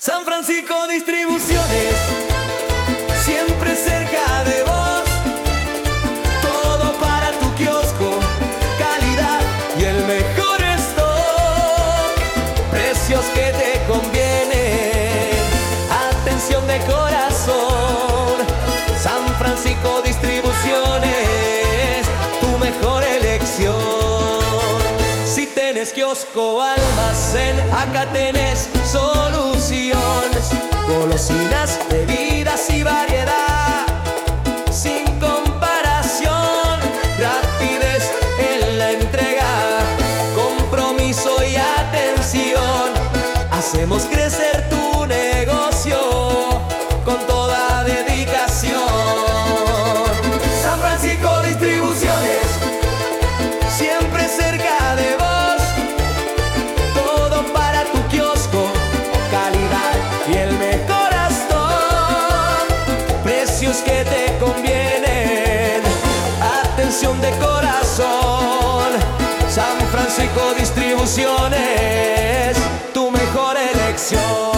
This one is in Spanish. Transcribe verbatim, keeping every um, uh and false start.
San Francisco Distribuciones, siempre cerca de vos. Todo para tu kiosco, calidad y el mejor stock. Precios que te convienen, atención de corazón. San Francisco Distribuciones, tu mejor elección. Si tenés kiosco o almacén, acá tenés soluciones. Golosinas, bebidas y variedad sin comparación. Rapidez en la entrega, compromiso y atención. Hacemos crecer tu negocio con toda dedicación. San Francisco Distribuciones, siempre cerca de vos. Todo para tu kiosco, calidad y el mejor stock. Precios que te convienen, atención de corazón. San Francisco Distribuciones, tu mejor elección.